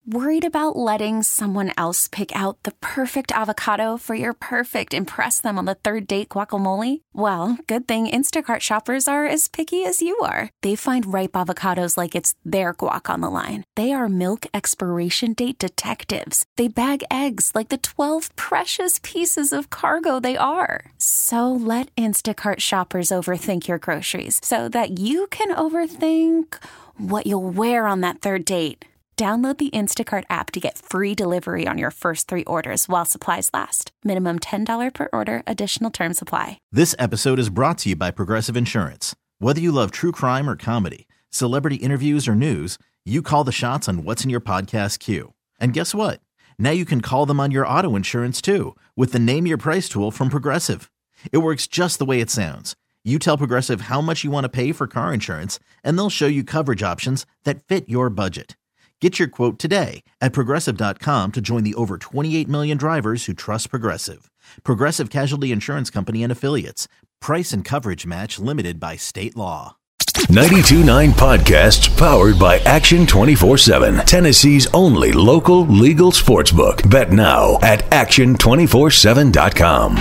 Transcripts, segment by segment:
Worried about letting someone else pick out the perfect avocado for your perfect impress them on the third date guacamole? Well, good thing Instacart shoppers are as picky as you are. They find ripe avocados like it's their guac on the line. They are milk expiration date detectives. They bag eggs like the 12 precious pieces of cargo they are. So let Instacart shoppers overthink your groceries so that you can overthink what you'll wear on that third date. Download the Instacart app to get free delivery on your first 3 orders while supplies last. Minimum $10 per order. Additional terms apply. This episode is brought to you by Progressive Insurance. Whether you love true crime or comedy, celebrity interviews or news, you call the shots on what's in your podcast queue. And guess what? Now you can call them on your auto insurance too with the Name Your Price tool from Progressive. It works just the way it sounds. You tell Progressive how much you want to pay for car insurance, and they'll show you coverage options that fit your budget. Get your quote today at Progressive.com to join the over 28 million drivers who trust Progressive. Progressive Casualty Insurance Company and Affiliates. Price and coverage match limited by state law. 92.9 Podcasts powered by Action 24/7. Tennessee's only local legal sportsbook. Bet now at Action247.com.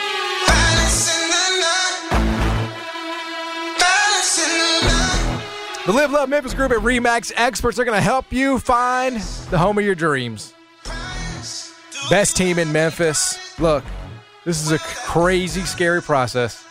The Live Love Memphis Group at RE/MAX experts are going to help you find the home of your dreams. Best team in Memphis. Look, this is a crazy, scary process.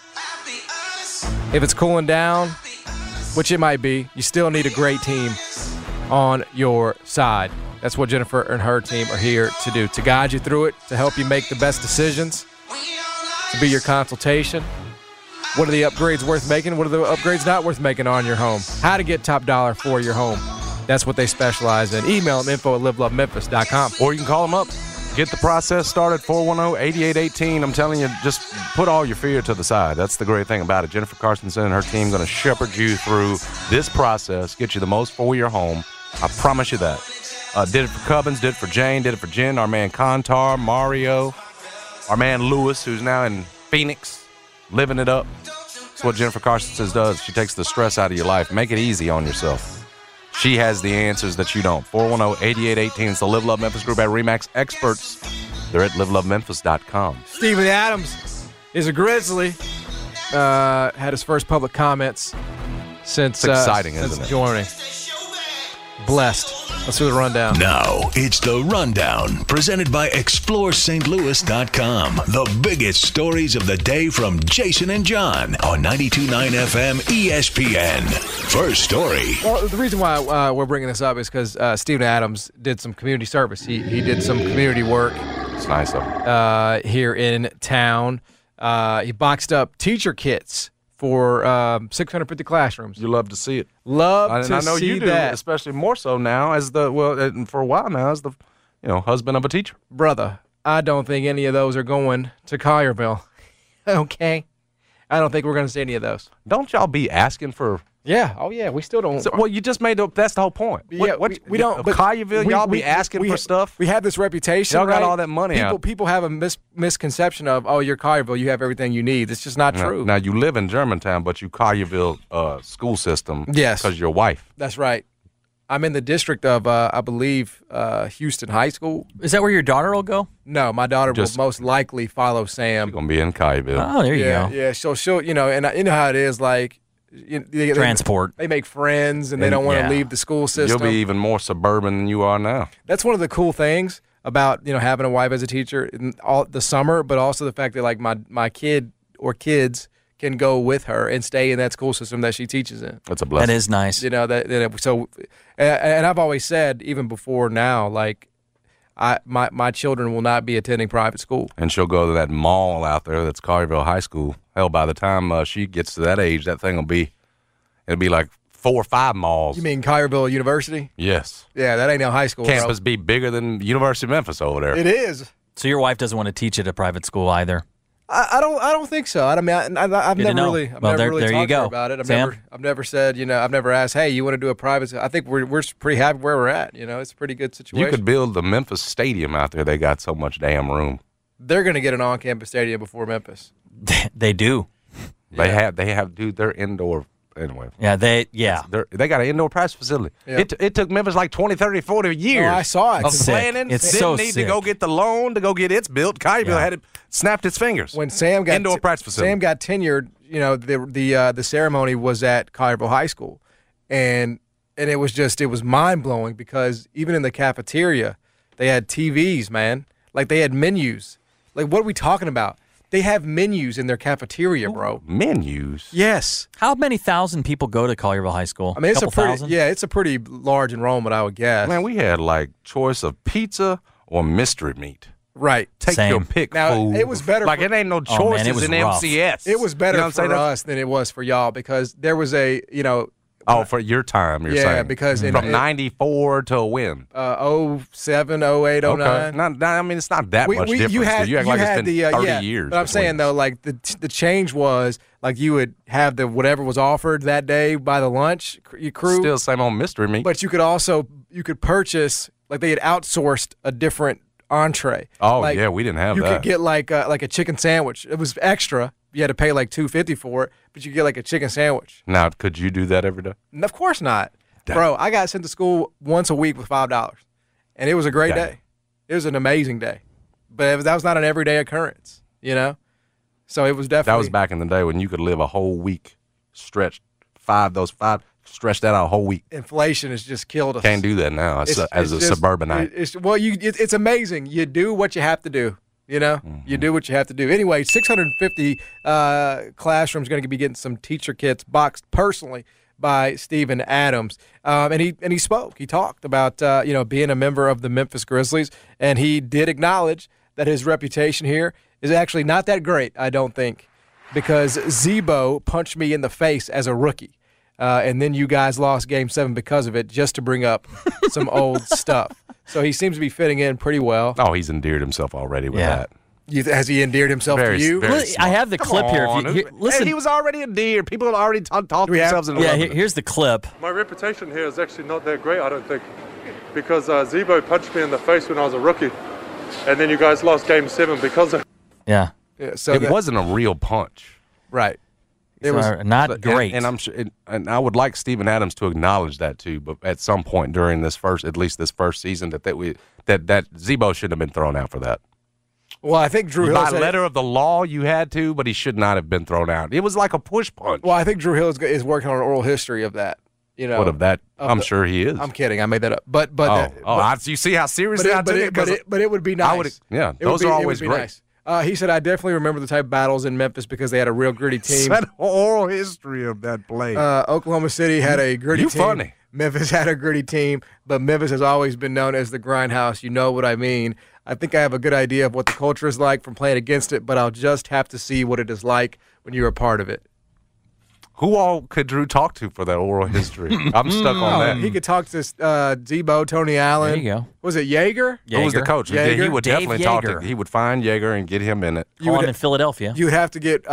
If it's cooling down, which it might be, you still need a great team on your side. That's what Jennifer and her team are here to do, to guide you through it, to help you make the best decisions, to be your consultation. What are the upgrades worth making? What are the upgrades not worth making on your home? How to get top dollar for your home. That's what they specialize in. Email them, info@livelovememphis.com. Or you can call them up. Get the process started, 410-8818. I'm telling you, just put all your fear to the side. That's the great thing about it. Jennifer Carstensen and her team going to shepherd you through this process, get you the most for your home. I promise you that. Did it for Cubbins, did it for Jane, did it for Jen, our man Contar, Mario, our man Lewis, who's now in Phoenix. Living it up. That's what Jennifer Carstensen does. She takes the stress out of your life. Make it easy on yourself. She has the answers that you don't. 410-8818. It's the Live Love Memphis Group at RE/MAX experts. They're at livelovememphis.com. Steven Adams is a Grizzly. Had his first public comments since it's exciting, isn't it? Joining. Blessed. Let's do the rundown. Now, it's the Rundown, presented by ExploreSt.Louis.com. The biggest stories of the day from Jason and John on 92.9 FM ESPN. First story. Well, the reason why we're bringing this up is because Steven Adams did some community service. He did some community work. It's nice of him. Here in town. He boxed up teacher kits for 650 classrooms. You love to see it. Love to see that. I know you do, especially more so now as and for a while now as the husband of a teacher. Brother, I don't think any of those are going to Collierville. Okay? I don't think we're going to see any of those. Don't y'all be asking for... Yeah. Oh, yeah. We still don't... well, you just made that's the whole point. Yeah, we don't... Collierville, y'all be asking for stuff? We have this reputation, y'all got right? all that money out. People have a misconception of, oh, you're Collierville, you have everything you need. It's just not true. Now, you live in Germantown, but you Collierville school system yes, because your wife. That's right. I'm in the district of, I believe, Houston High School. Is that where your daughter will go? No, my daughter will most likely follow Sam. She's going to be in Collierville. Oh, there you go. Yeah, so she'll, and you know how it is, like, transport. They make friends, and they don't want to leave the school system. You'll be even more suburban than you are now. That's one of the cool things about having a wife as a teacher in all the summer, but also the fact that like my kid or kids can go with her and stay in that school system that she teaches in. That's a blessing. That is nice. So, and I've always said even before now, like my children will not be attending private school. And she'll go to that mall out there that's Collierville High School. Hell, by the time she gets to that age, that thing it'll be like 4 or 5 malls. You mean Collierville University? Yes. Yeah, that ain't no high school. Campus be bigger than University of Memphis over there. It is. So your wife doesn't want to teach at a private school either? I don't think so. I mean, I've never really talked to her about it. I've never said, I've never asked, hey, you want to do a private? I think we're pretty happy where we're at. It's a pretty good situation. You could build the Memphis Stadium out there. They got so much damn room. They're going to get an on-campus stadium before Memphis. They do. They have, dude. Their indoor anyway. Yeah, they got an indoor practice facility. Yeah. It took Memphis like 20, 30, 40 years. I saw it. Of Sick. planning. It's didn't so need sick. to go get the loan to go get its built. Collierville had it snapped its fingers. When Sam got indoor practice facility. Sam got tenured, the ceremony was at Collierville High School, and it was mind blowing because even in the cafeteria, they had TVs, man. Like they had menus. Like what are we talking about? They have menus in their cafeteria, bro. Menus? Yes. How many thousand people go to Collierville High School? I mean, it's thousand? it's a pretty large enrollment, I would guess. Man, we had like choice of pizza or mystery meat. Right. Take Same. your pick. Now, fool. it was better Like for- it ain't no Oh, man, choices it was in rough. MCS. It was better You know what I'm for saying? us than it was for y'all because there was For your time, you're Yeah, saying. because in- from 94 to when? 07, 08, 09. Okay. I mean, it's not that much difference. You had, you act you like had it's been 30 years. But I'm between saying, though, like the change was like you would have the whatever was offered that day by the lunch crew. Still same old mystery meat. But you could purchase, like they had outsourced a different entree. Oh, Like, yeah, we didn't have you that. could get like a chicken sandwich. It was extra. You had to pay like $2.50 for it, but you get like a chicken sandwich. Now, could you do that every day? And of course not. Bro, I got sent to school once a week with $5, and it was a great Damn. day. It was an amazing day. But that was not an everyday occurrence, So it was definitely. That was back in the day when you could live a whole week stretched. Stretched that out a whole week. Inflation has just killed us. Can't do that now as a suburbanite. It's amazing. You do what you have to do. You do what you have to do. Anyway, 650 classrooms going to be getting some teacher kits boxed personally by Steven Adams, and he spoke. He talked about being a member of the Memphis Grizzlies, and he did acknowledge that his reputation here is actually not that great. I don't think, because Zebo punched me in the face as a rookie. And then you guys lost Game 7 because of it, just to bring up some old stuff. So he seems to be fitting in pretty well. Oh, he's endeared himself already with that. Has he endeared himself to you? I have the clip here. Listen, he was already endeared. People had already talked themselves into loving him. here's the clip. My reputation here is actually not that great, I don't think, because Zebo punched me in the face when I was a rookie, and then you guys lost Game 7 because of it. Yeah. So it wasn't a real punch. Right. It was not great. And I'm sure, and I would like Steven Adams to acknowledge that too. But at some point during this first season, that Zebo shouldn't have been thrown out for that. Well, I think Drew Hill by said letter of the law you had to, but he should not have been thrown out. It was like a push punch. Well, I think Drew Hill is working on an oral history of that. What of that? I'm sure he is. I'm kidding. I made that up. But you see how seriously I took it. But it would be nice. Those are always great. Nice. He said, I definitely remember the type of battles in Memphis because they had a real gritty team. That oral history of that play. Oklahoma City had a gritty team. Funny. Memphis had a gritty team, but Memphis has always been known as the grindhouse. You know what I mean. I think I have a good idea of what the culture is like from playing against it, but I'll just have to see what it is like when you're a part of it. Who all could Drew talk to for that oral history? I'm stuck on that. He could talk to Zebo, Tony Allen. There you go. Was it Yeager? Who was the coach? Yeager. He would Dave definitely talk Yeager. to. He would find Yeager and get him in it. Call him in Philadelphia. You would have to get,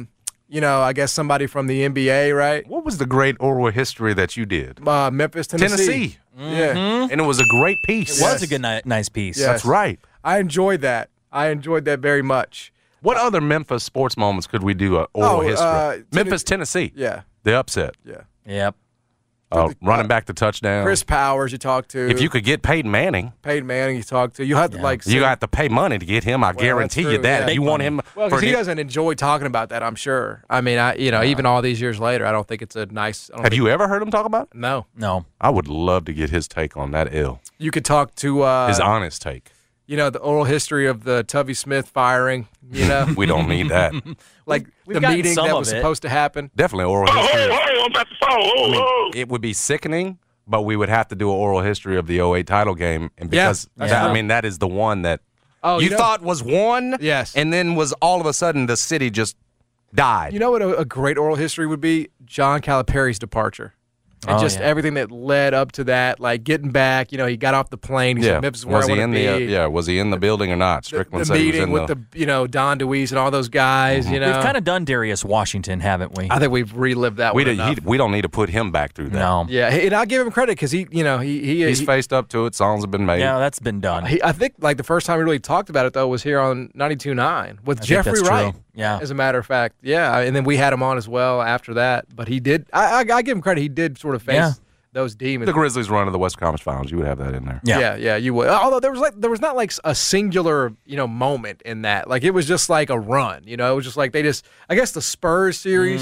I guess somebody from the NBA, right? What was the great oral history that you did? Memphis, Tennessee. Yeah. And it was a great piece. It was a good, nice piece. Yes. That's right. I enjoyed that. Very much. What other Memphis sports moments could we do oral history? Memphis, Tennessee. Yeah. The upset. Yeah. Yep. Running back the touchdown. Chris Powers, you talked to. If you could get Peyton Manning, you talked to. You have to you have to pay money to get him. I guarantee you true, that. yeah. You want him Well, for because he doesn't enjoy talking about that, I'm sure. I mean, even all these years later, I don't think it's a nice. Have you ever heard him talk about it? No. I would love to get his take on that ill. You could talk to his honest take. The oral history of the Tubby Smith firing. We don't need that. Like We've the gotten meeting some that of was it. supposed to happen. Definitely oral history. I'm about to fall. It would be sickening, but we would have to do an oral history of the 08 title game, and because that's true. that is the one that you thought was won, Yes. and then was all of a sudden the city just died. You know what a great oral history would be? John Calipari's departure. And everything that led up to that, like getting back, he got off the plane. He said Memphis is where I want to be. Was he in the building or not? Strickland said meeting he was with the Don DeWeese and all those guys. We've kind of done Darius Washington, haven't we? I think we've relived that. We don't need to put him back through that. No. Yeah, and I'll give him credit because he's faced up to it. Songs have been made. Yeah, that's been done. I think like the first time we really talked about it though was here on 92.9 with Jeffrey Wright. True. Yeah, as a matter of fact, and then we had him on as well after that. But he did. I give him credit. He did sort of face those demons. The Grizzlies run to the West Conference Finals. You would have that in there. Yeah, you would. Although there was not like a singular moment in that. Like it was just like a run. It was just like I guess the Spurs series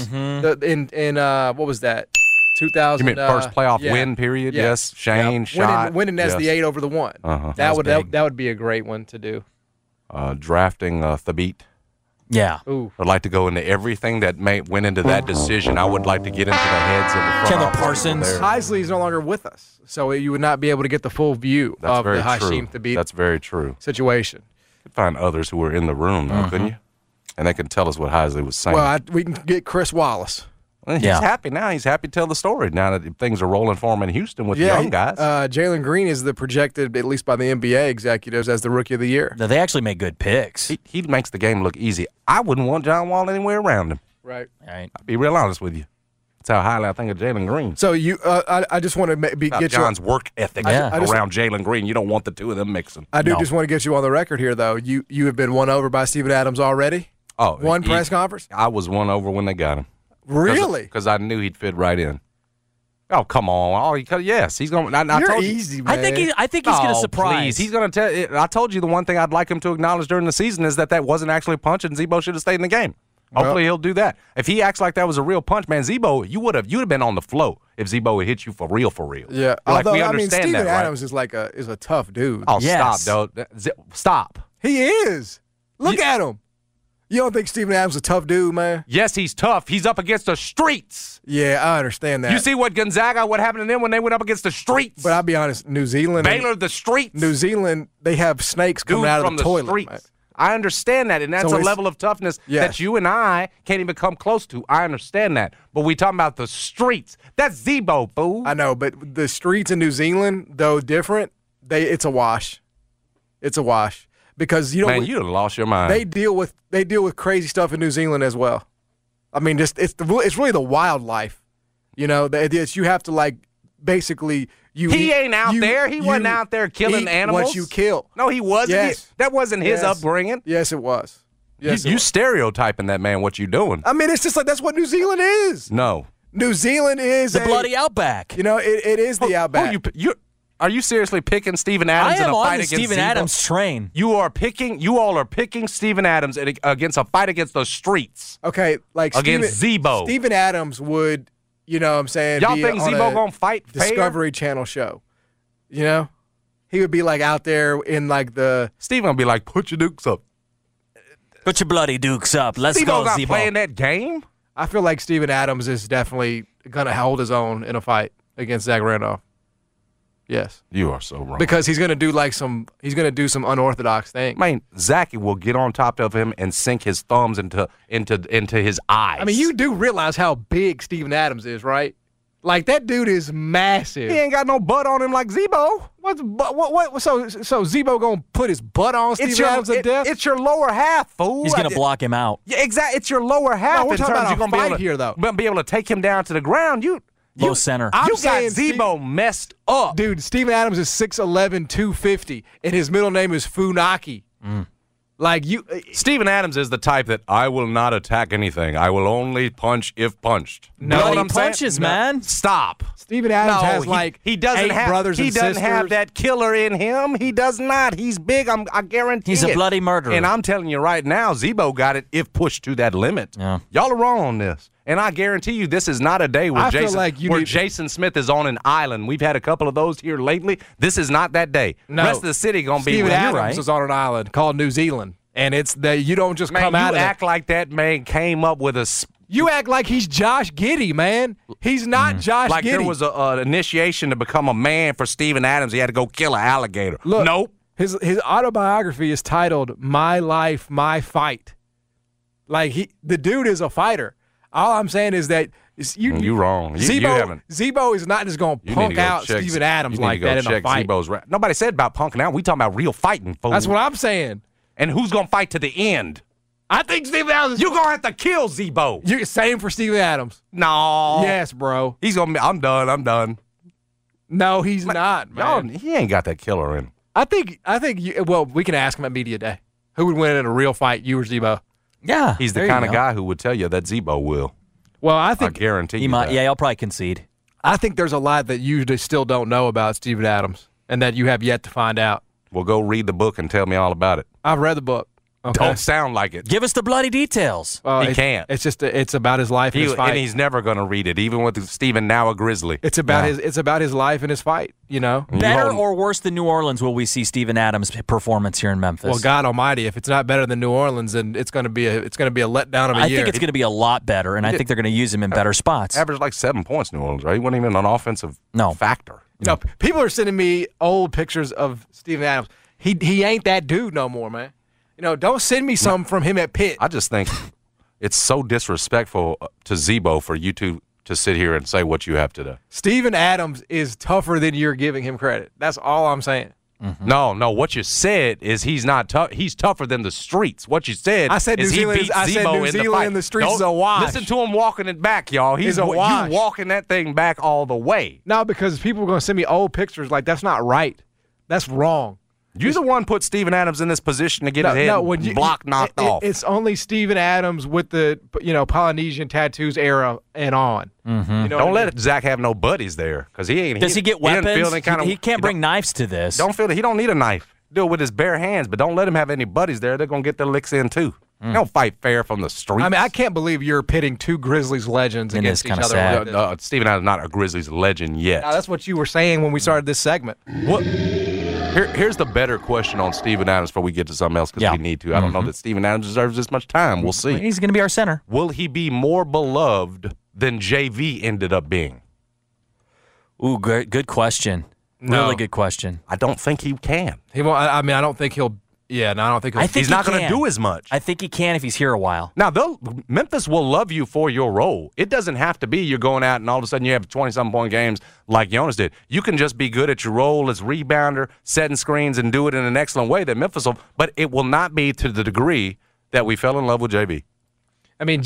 in what was that? 2000. You mean first playoff win period? Yeah. Yes, Shane shot winning as the 8 over the 1. That would be a great one to do. Drafting Thabit. Yeah. Ooh. I'd like to go into everything that went into that decision. I would like to get into the heads of the front Kendall Parsons. Heisley is no longer with us, so you would not be able to get the full view of the Hasheem Thabit. That's very true. Situation. You could find others who were in the room, though, couldn't you? And they can tell us what Heisley was saying. Well, we can get Chris Wallace. Well, he's happy now. He's happy to tell the story now that things are rolling for him in Houston with young guys. Jalen Green is the projected, at least by the NBA executives, as the Rookie of the Year. No, they actually make good picks. He makes the game look easy. I wouldn't want John Wall anywhere around him. Right. I'll be real honest with you. That's how highly I think of Jalen Green. So I just want to get John's work ethic around Jalen Green. You don't want the two of them mixing. I do just want to get you on the record here, though. You have been won over by Steven Adams already? Oh, one press conference? I was won over when they got him. Really? Because I knew he'd fit right in. Oh, come on! Yes, he's going. You're easy, man. I think he's going to surprise. Please. He's going to tell. I told you the one thing I'd like him to acknowledge during the season is that wasn't actually a punch, and Zebo should have stayed in the game. Hopefully, he'll do that. If he acts like that was a real punch, man, Zebo, you'd have been on the flow if Zebo had hit you for real. Yeah. Although we understand Steven that, Adams is a tough dude. Oh, yes. Stop, though. Stop. He is. Look at him. You don't think Steven Adams is a tough dude, man? Yes, he's tough. He's up against the streets. Yeah, I understand that. You see what happened to them when they went up against the streets? But I'll be honest, New Zealand. Baylor, the streets. New Zealand, they have snakes coming out of the toilet. Streets. I understand that, and that's a level of toughness that you and I can't even come close to. I understand that. But we talking about the streets. That's Zebo, fool. I know, but the streets in New Zealand, though different, it's a wash. It's a wash. Because you done lost your mind. They deal with crazy stuff in New Zealand as well. I mean, it's really the wildlife, you have to basically He ain't out there. He wasn't out there killing animals. What you kill? No, he wasn't. Yes. That wasn't his upbringing. Yes, it was. Yes, you stereotyping that man. What you doing? I mean, it's just like that's what New Zealand is. No, New Zealand is the bloody outback. It is the outback. Are you seriously picking Steven Adams in a fight against Steven Adams train? You all are picking Steven Adams against a fight against the streets. Okay, against Zebo. Steven Adams would, what I'm saying. Y'all think Zebo gonna fight Discovery Channel show? He would be out there in the. Steven gonna be like, put your dukes up. Put your bloody dukes up. Let's go, Zebo. Zebo. Playing that game. I feel like Steven Adams is definitely gonna hold his own in a fight against Zach Randolph. Yes. You are so wrong. Because he's going to do some unorthodox thing. Man, Zachy will get on top of him and sink his thumbs into his eyes. I mean, you do realize how big Steven Adams is, right? That dude is massive. He ain't got no butt on him like Zebo. So Zebo going to put his butt on Steven Adams to death? It's your lower half, fool. He's going to block him out. Yeah, exactly. It's your lower half. No, we're talking about a fight here, though. Be able to take him down to the ground. Low center. You got Zebo messed up. Dude, Steven Adams is 6'11", 250, and his middle name is Funaki. Steven Adams is the type that I will not attack anything. I will only punch if punched. No, what I'm punches, saying? Man. Stop. Steven Adams has he doesn't 8 have, brothers and sisters. He doesn't have that killer in him. He does not. He's big. I guarantee He's a bloody murderer. And I'm telling you right now, Zebo got it if pushed to that limit. Yeah. Y'all are wrong on this. And I guarantee you, this is not a day where Jason Smith is on an island. We've had a couple of those here lately. This is not that day. No. The rest of the city going to be Steven Adams is on an island called New Zealand. And it's that you don't just come out of it. You act like that man came up with a... You act like he's Josh Giddey, man. He's not Josh Giddey. Like there was an initiation to become a man for Steven Adams. He had to go kill an alligator. Look, nope. His autobiography is titled My Life, My Fight. The dude is a fighter. All I'm saying is that You wrong. You haven't. Zebo is not just going to punk out Steven Adams like that in a fight. Nobody said about punking out. We talking about real fighting, fool. That's what I'm saying. And who's going to fight to the end? I think Steven Adams. You're going to have to kill Zebo. You're same for Steven Adams. No. Yes, bro. He's going to be, I'm done. No, he's not, man. He ain't got that killer in him. I think we can ask him at media day. Who would win in a real fight, you or Zebo? Yeah. He's the kind of guy who would tell you that Zebo will. Well, I guarantee he might. Yeah, he'll probably concede. I think there's a lot that you still don't know about Steven Adams and that you have yet to find out. Well, go read the book and tell me all about it. I've read the book. Okay. Don't sound like it. Give us the bloody details. He can't. It's just it's about his life and his fight. And he's never going to read it, even with Steven, now a Grizzly. It's about his life and his fight, you know. Better or worse than New Orleans will we see Steven Adams' performance here in Memphis? Well, God Almighty, if it's not better than New Orleans, then it's going to be a letdown of a year. I think it's going to be a lot better, and I think they're going to use him in better spots. Averaged like 7 points, New Orleans, right? He wasn't even an offensive factor. You know, people are sending me old pictures of Steven Adams. He ain't that dude no more, man. You know, don't send me some from him at Pitt. I just think it's so disrespectful to Zebo for you to sit here and say what you have today. Steven Adams is tougher than you're giving him credit. That's all I'm saying. Mm-hmm. No. What you said is he's not tough. He's tougher than the streets. What you said I said is New Zealand, he beat Zebo in the streets is a wash. Listen to him walking it back, y'all. He's a wash. You walking that thing back all the way. No, because people are going to send me old pictures like that's not right. That's wrong. You're the one put Steven Adams in this position to get his head block knocked off. It's only Steven Adams with the Polynesian tattoos era and on. Mm-hmm. You know don't let Zach have no buddies there because he ain't. Does he get weapons? He can't bring knives to this. Don't feel that he don't need a knife. Do it with his bare hands, but don't let him have any buddies there. They're gonna get their licks in too. They don't fight fair from the streets. I mean, I can't believe you're pitting two Grizzlies legends against each other. Sad. Steven Adams is not a Grizzlies legend yet. No, that's what you were saying when we started this segment. What? Here's the better question on Steven Adams before we get to something else because we need to. I don't know that Steven Adams deserves this much time. We'll see. He's going to be our center. Will he be more beloved than JV ended up being? Ooh, good question. No. Really good question. I don't think he can. He won't. I mean, I don't think he'll. Yeah, no, I don't think he'll. He's not going to do as much. I think he can if he's here a while. Now, Memphis will love you for your role. It doesn't have to be you're going out and all of a sudden you have 20-something point games like Jonas did. You can just be good at your role as rebounder, setting screens, and do it in an excellent way that Memphis will. But it will not be to the degree that we fell in love with JV. I mean,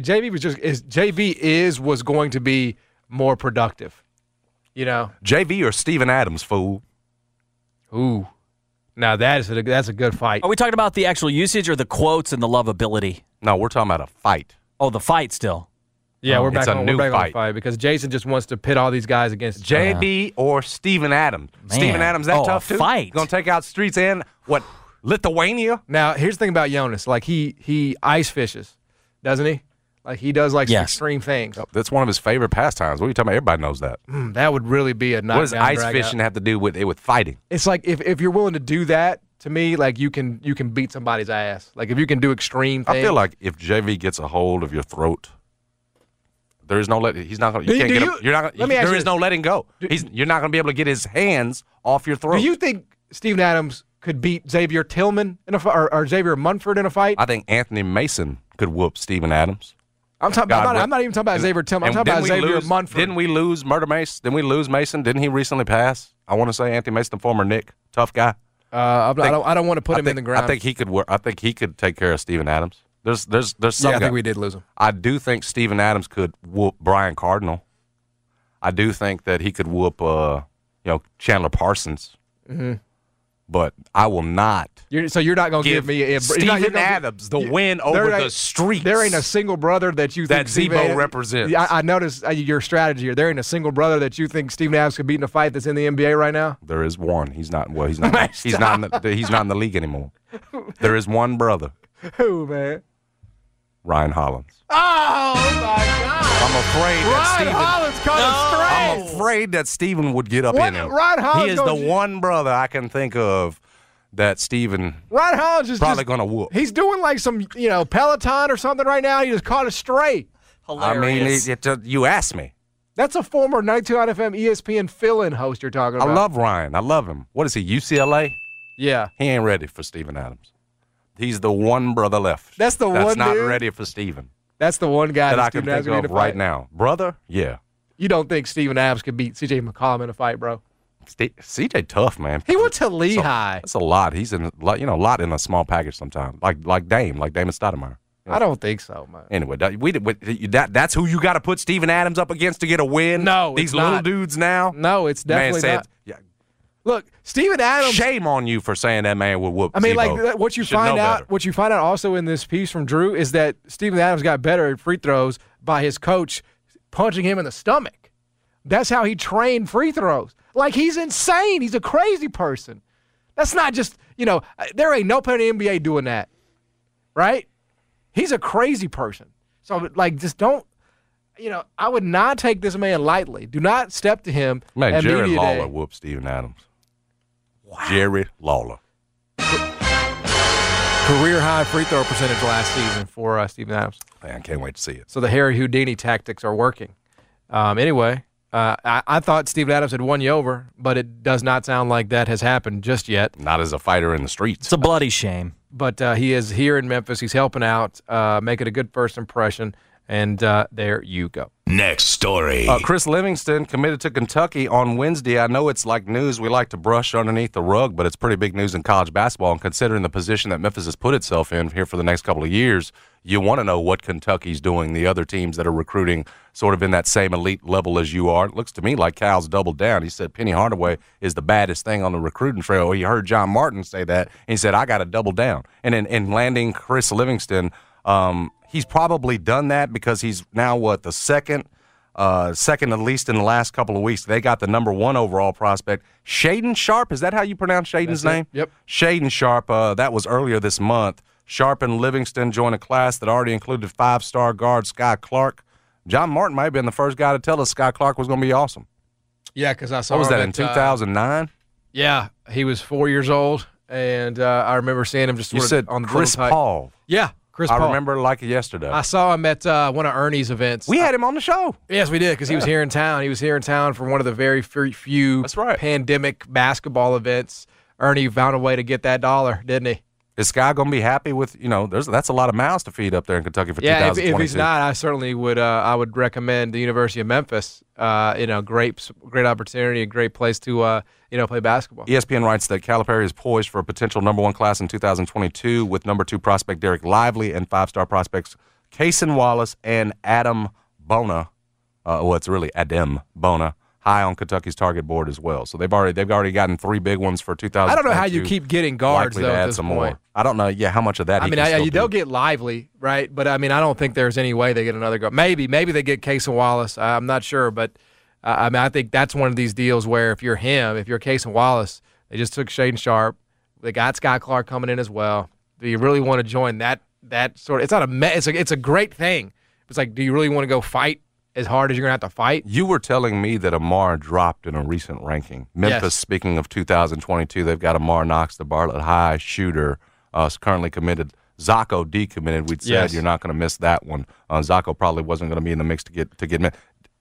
JV was going to be more productive. You know, JV or Steven Adams, fool. Ooh. Now, that's a good fight. Are we talking about the actual usage or the quotes and the lovability? No, we're talking about a fight. Oh, the fight still. Yeah, we're back on the fight because Jason just wants to pit all these guys against JB or Steven Adams. Steven Adams that tough too? Fight. Going to take out streets and what, Lithuania? Now, here's the thing about Jonas. Like, he ice fishes, doesn't he? Like, he does, some extreme things. That's one of his favorite pastimes. What are you talking about? Everybody knows that. That would really be a knockdown. What does ice fishing have to do with fighting? It's like if you're willing to do that, to me, like, you can beat somebody's ass. Like, if you can do extreme things. I feel like if JV gets a hold of your throat, there is no he's not going to, you can't get him. You're not gonna, there is no letting go. You're not going to be able to get his hands off your throat. Do you think Steven Adams could beat Xavier Tillman in a fight, or Xavier Munford in a fight? I think Anthony Mason could whoop Steven Adams. I'm not even talking about Xavier Tillman. I'm talking about Xavier Munford. Didn't we lose Murder Mace? Didn't we lose Mason? Didn't he recently pass? I want to say Anthony Mason, the former Knick, tough guy. I don't want to put him in the ground. I think he could work. I think he could take care of Steven Adams. There's some. Yeah, I think we did lose him. I do think Steven Adams could whoop Brian Cardinal. I do think that he could whoop Chandler Parsons. Mm-hmm. But I will not. So you're not going to give me Steven Adams the win over the streets. There ain't a single brother that you think Zebo represents. I noticed your strategy here. There ain't a single brother that you think Steven Adams could beat in a fight that's in the NBA right now. There is one. He's not. Well, he's not. He's not in the league anymore. There is one brother. Who, man? Ryan Hollins. Oh my God! I'm afraid that Steven would get up in him. Ryan Hollins. He is the one brother I can think of that Steven Ryan Hollins is probably going to whoop. He's doing like some Peloton or something right now. He just caught a stray. Hilarious. I mean, you asked me. That's a former 92.9 FM ESPN fill-in host you're talking about. I love Ryan. I love him. What is he, UCLA? Yeah. He ain't ready for Steven Adams. He's the one brother left. That's not ready for Steven. That's the one guy that I can Steven Adams think could of beat in a right fight. now. Brother, yeah. You don't think Steven Adams could beat C.J. McCollum in a fight, bro? CJ tough, man. He went to Lehigh. That's a lot. He's in a lot in a small package sometimes. Like Damon Stoudemire. I don't think so, man. Anyway, that's who you got to put Steven Adams up against to get a win. No, these it's little not. dudes now. No, it's definitely not. Yeah. Look, Steven Adams. Shame on you for saying that man would whoop. I mean, Zebo. like what you Should find know out. better. What you find out also in this piece from Drew is that Steven Adams got better at free throws by his coach punching him in the stomach. That's how he trained free throws. Like, he's insane. He's a crazy person. That's not just, there ain't no player in the NBA doing that, right? He's a crazy person. So, like, just don't, I would not take this man lightly. Do not step to him. Man, at Jerry media Lawler day. whooped Steven Adams. Wow. Jerry Lawler. Career high free throw percentage last season for Steven Adams. Man, I can't wait to see it. So the Harry Houdini tactics are working. Anyway, I thought Steven Adams had won you over, but it does not sound like that has happened just yet. Not as a fighter in the streets. It's a bloody shame. But he is here in Memphis. He's helping out, making a good first impression, and there you go. Next story. Chris Livingston committed to Kentucky on Wednesday. I know it's like news we like to brush underneath the rug, but it's pretty big news in college basketball. And considering the position that Memphis has put itself in here for the next couple of years, you want to know what Kentucky's doing, the other teams that are recruiting sort of in that same elite level as you are. It looks to me like Cal's doubled down. He said Penny Hardaway is the baddest thing on the recruiting trail. He heard John Martin say that, and he said, I got to double down. And in landing Chris Livingston, he's probably done that because he's now, the second at least in the last couple of weeks. They got the number 1 overall prospect, Shaedon Sharpe. Is that how you pronounce Shaden's name? Yep. Shaedon Sharpe. That was earlier this month. Sharpe and Livingston joined a class that already included 5-star guard Sky Clark. John Martin might have been the first guy to tell us Sky Clark was going to be awesome. Yeah, because I saw What was him that, in 2009? Yeah, he was 4 years old, and I remember seeing him just You sort said of on the Chris prototype. Paul. Yeah, Chris Paul. I remember like yesterday. I saw him at one of Ernie's events. We had him on the show. Yes, we did, because he was here in town. He was here in town for one of the very few That's right. pandemic basketball events. Ernie found a way to get that dollar, didn't he? Is Sky going to be happy with, that's a lot of mouths to feed up there in Kentucky for 2022. If he's not, I certainly would I would recommend the University of Memphis. Great opportunity, a great place to play basketball. ESPN writes that Calipari is poised for a potential number 1 class in 2022 with number 2 prospect Derek Lively and 5-star prospects Cason Wallace and Adam Bona. It's really Adem Bona, high on Kentucky's target board as well. So they've already gotten 3 big ones for 2022. I don't know how you keep getting guards, Likely though, to at add this some point. more. I don't know, how much of that I he mean, can still they'll do. get Lively, right? But, I don't think there's any way they get another guard. Maybe they get Cason Wallace. I'm not sure, but, I think that's one of these deals where if you're Cason Wallace, they just took Shaedon Sharpe. They got Sky Clark coming in as well. Do you really want to join that sort of – it's not it's a great thing. It's like, do you really want to go fight as hard as you're going to have to fight? You were telling me that Amar dropped in a recent ranking. Memphis, Yes. Speaking of 2022, they've got Amar Knox, the Bartlett High shooter, currently committed. Zacho decommitted. We'd said Yes. you're not going to miss that one. Zacho probably wasn't going to be in the mix to get.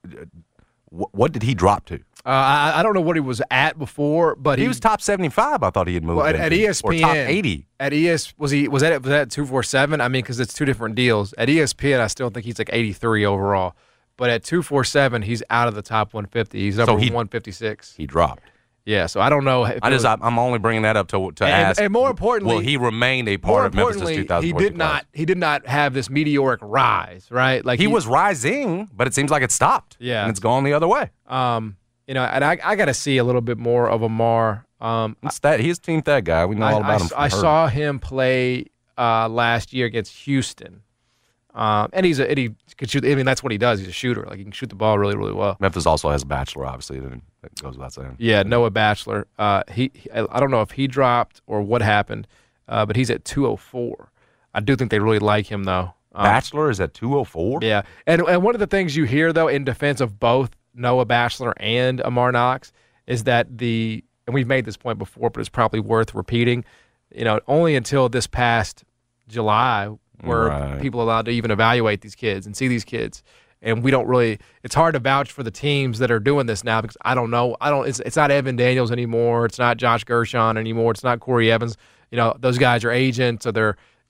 What did he drop to? I don't know what he was at before, but He was top 75. I thought he had moved at into. ESPN or top 80. At was that 247? I mean, because it's two different deals. At ESPN, I still think he's like 83 overall, but at 247, he's out of the top 150. He's up 156. He dropped. Yeah, so I don't know. I'm only bringing that up to ask. And more importantly, will he remain a part of Memphis' 2022? He did not have this meteoric rise, right? Like he was rising, but it seems like it stopped. Yeah, and it's gone the other way. And I got to see a little bit more of Amar. He's Team That guy. We know all about him. I saw him play last year against Houston, and he could shoot. I mean, that's what he does. He's a shooter. Like, he can shoot the ball really, really well. Memphis also has a bachelor, obviously. That goes without saying. Yeah, Noah Bachelor. I don't know if he dropped or what happened, but he's at 204. I do think they really like him, though. Bachelor is at 204? Yeah. And one of the things you hear, though, in defense of both Noah Bachelor and Amar Knox is that and we've made this point before, but it's probably worth repeating, only until this past July were people allowed to even evaluate these kids and see these kids. And we don't really – it's hard to vouch for the teams that are doing this now because I don't know. It's not Evan Daniels anymore. It's not Josh Gershon anymore. It's not Corey Evans. Those guys are agents or they're –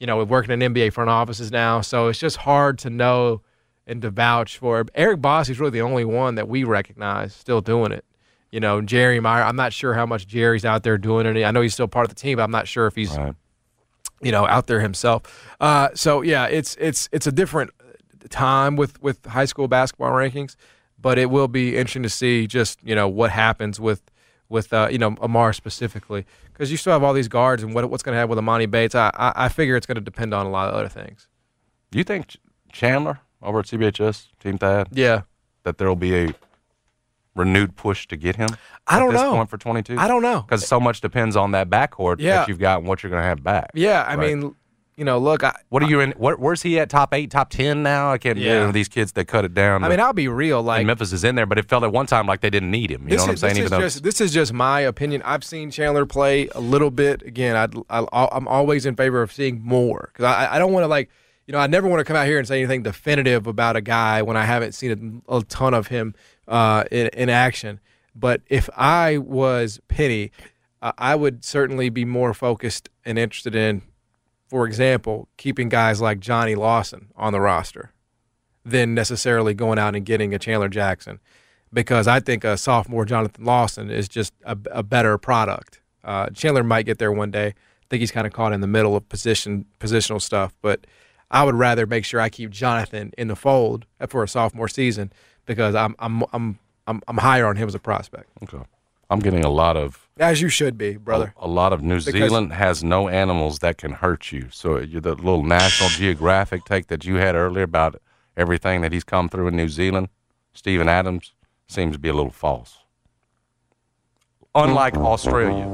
working in NBA front offices now. So it's just hard to know and to vouch for. Eric Bossie's really the only one that we recognize still doing it. Jerry Meyer, I'm not sure how much Jerry's out there doing it. I know he's still part of the team, but I'm not sure if he's, out there himself. It's a different time with high school basketball rankings, but it will be interesting to see just, what happens with Amar specifically, because you still have all these guards and what's going to happen with Amani Bates. I figure it's going to depend on a lot of other things. Do you think Chandler over at CBHS, Team Thad, that there will be a renewed push to get him at this point for 22? I don't know. Because so much depends on that backcourt that you've got and what you're going to have back. Yeah, I mean, look. What are you in? Where's he at? Top 8, top 10 now? I can't remember these kids that cut it down. I mean, I'll be real. Like, Memphis is in there, but it felt at one time like they didn't need him. You know what I'm saying? This is just my opinion. I've seen Chandler play a little bit. Again, I'm always in favor of seeing more, because I don't want to I never want to come out here and say anything definitive about a guy when I haven't seen a ton of him in action. But if I was Penny, I would certainly be more focused and interested in, for example, keeping guys like Johnny Lawson on the roster than necessarily going out and getting a Chandler Jackson, because I think a sophomore Jonathan Lawson is just a better product. Chandler might get there one day. I think he's kind of caught in the middle of positional stuff, but I would rather make sure I keep Jonathan in the fold for a sophomore season, because I'm higher on him as a prospect. Okay. I'm getting a lot of, as you should be, brother. A lot of New Zealand has no animals that can hurt you. So the little National Geographic take that you had earlier about everything that he's come through in New Zealand, Steven Adams, seems to be a little false. Unlike Australia.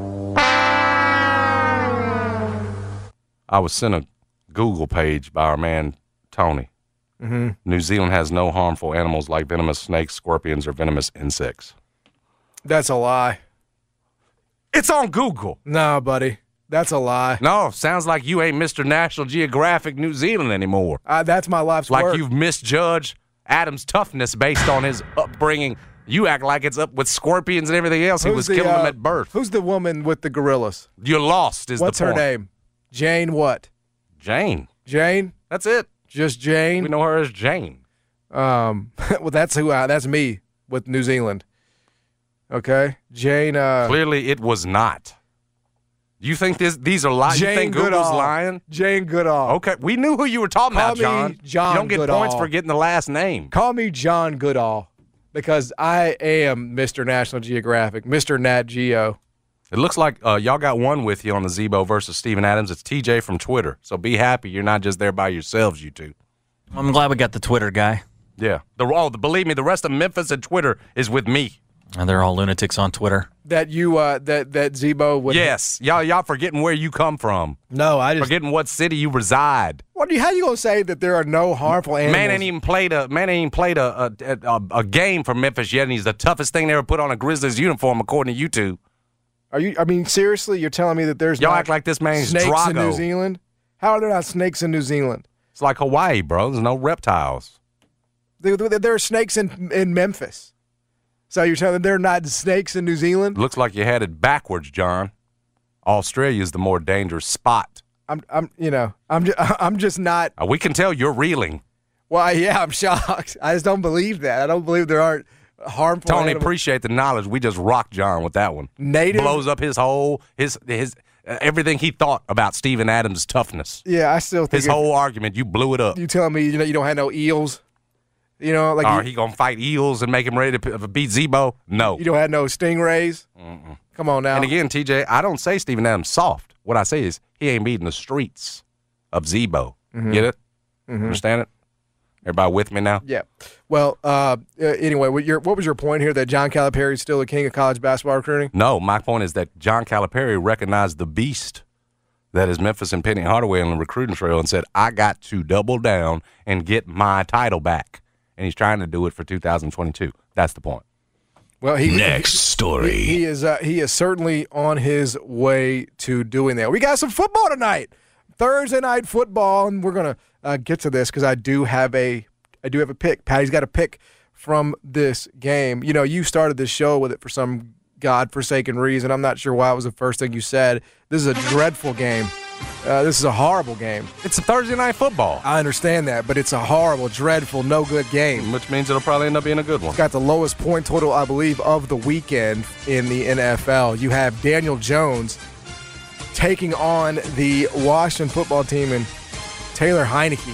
I was sent a Google page by our man Tony. Mm-hmm. New Zealand has no harmful animals like venomous snakes, scorpions, or venomous insects. That's a lie. It's on Google. No, buddy. That's a lie. No, sounds like you ain't Mr. National Geographic New Zealand anymore. That's my life's work. Like you've misjudged Adam's toughness based on his upbringing. You act like it's up with scorpions and everything else. He was killing them at birth. Who's the woman with the gorillas? You're lost is What's the point. her name? Jane what? Jane. Jane? That's it. Just Jane? We know her as Jane. Well, that's me with New Zealand. Okay? Jane, Clearly it was not. You think these are lies? You think Google's lying? Jane Goodall. Okay, we knew who you were talking about, John. John. You don't get Goodall. points for getting the last name. Call me John Goodall, because I am Mr. National Geographic, Mr. Nat Geo. It looks like y'all got one with you on the Zebo versus Steven Adams. It's TJ from Twitter. So be happy you're not just there by yourselves, you two. I'm glad we got the Twitter guy. Yeah. Believe me, the rest of Memphis and Twitter is with me. And they're all lunatics on Twitter. That you, that Zebo would. Yes. Y'all forgetting where you come from. No, I just. Forgetting what city you reside. How you gonna say that there are no harmful animals? Man ain't even played a game for Memphis yet, and he's the toughest thing they ever put on a Grizzlies uniform, according to you two. Seriously, you're telling me that there's y'all not act like this man's snakes Drago in New Zealand? How are there not snakes in New Zealand? It's like Hawaii, bro. There's no reptiles. There are snakes in Memphis. So you're telling me there are not snakes in New Zealand? Looks like you had it backwards, John. Australia's the more dangerous spot. I'm just not. We can tell you're reeling. Well, yeah, I'm shocked. I just don't believe that. I don't believe there aren't harmful Tony, animals. appreciate the knowledge. We just rocked John with that one. Native blows up his whole his everything he thought about Steven Adams' toughness. Yeah, I still think his whole argument. You blew it up. You telling me you don't have no eels? He gonna fight eels and make him ready to beat Zebo? No. You don't have no stingrays? Mm-mm. Come on now. And again, TJ, I don't say Steven Adams soft. What I say is he ain't beating the streets of Zebo. Mm-hmm. Get it? Mm-hmm. Understand it? Everybody with me now? Yeah. Well, anyway, what was your point here, that John Calipari is still the king of college basketball recruiting? No, my point is that John Calipari recognized the beast that is Memphis and Penny Hardaway on the recruiting trail and said, I got to double down and get my title back. And he's trying to do it for 2022. That's the point. Well, next story. He is certainly on his way to doing that. We got some football tonight, Thursday night football, and we're gonna get to this because I do have a pick. Patty's got a pick from this game. You know, you started this show with it for some godforsaken reason. I'm not sure why it was the first thing you said. This is a dreadful game. This is a horrible game. It's a Thursday night football. I understand that, but it's a horrible, dreadful, no good game. Which means it'll probably end up being a good one. It's got the lowest point total, I believe, of the weekend in the NFL. You have Daniel Jones taking on the Washington football team and Taylor Heineke.